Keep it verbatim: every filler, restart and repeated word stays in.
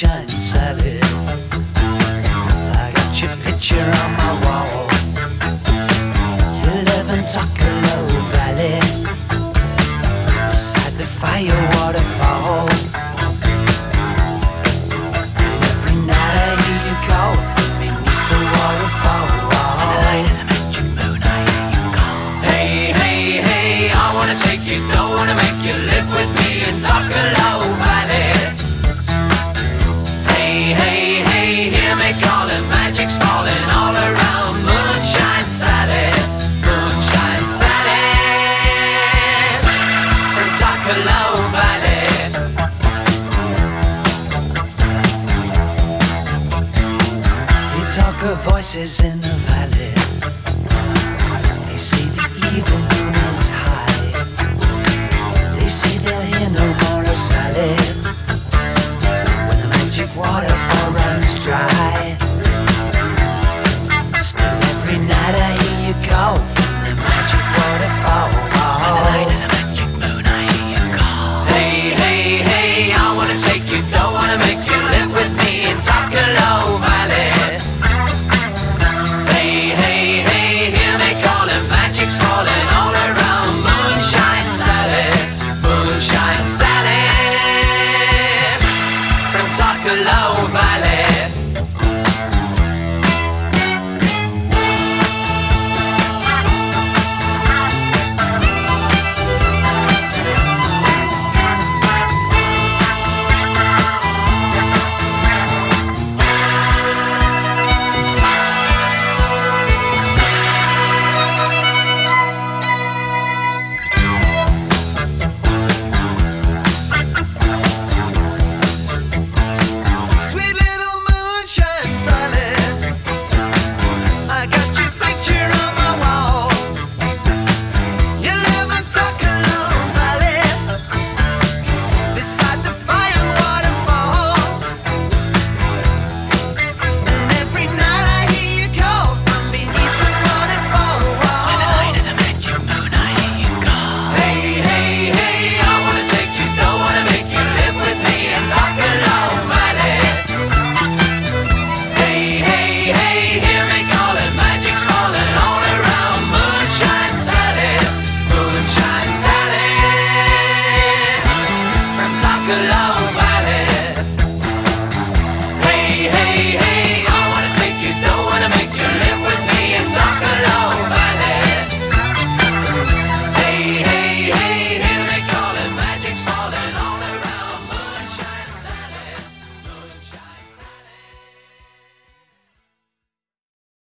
moonshine salad. I got your picture on my wall. You live in Tuckalow Valley, beside the fire waterfall. And every night I hear you call from beneath the waterfall. In the light of the magic moon I hear you call. Hey, hey, hey, I wanna take you, don't wanna make you live with me in Tuckalow Valley. Hey, hey, hey, hear me calling, magic's falling all around. Moonshine Sally, Moonshine Sally, from Tuckalow Valley. They talk of voices in the valley. They say the evil moon is high. They say they'll hear no more of Sally when the magic waterfall runs dry. Still every night I hear you call from the magic waterfall. In the light of the magic moon I hear you call. Hey, hey, hey, I wanna take you, don't wanna make you live with me in Tuckalow Valley. Hey, hey, hey, hear me calling, magic's falling all around. Moonshine Sally, Moonshine Sally, from Tuckalow Valley.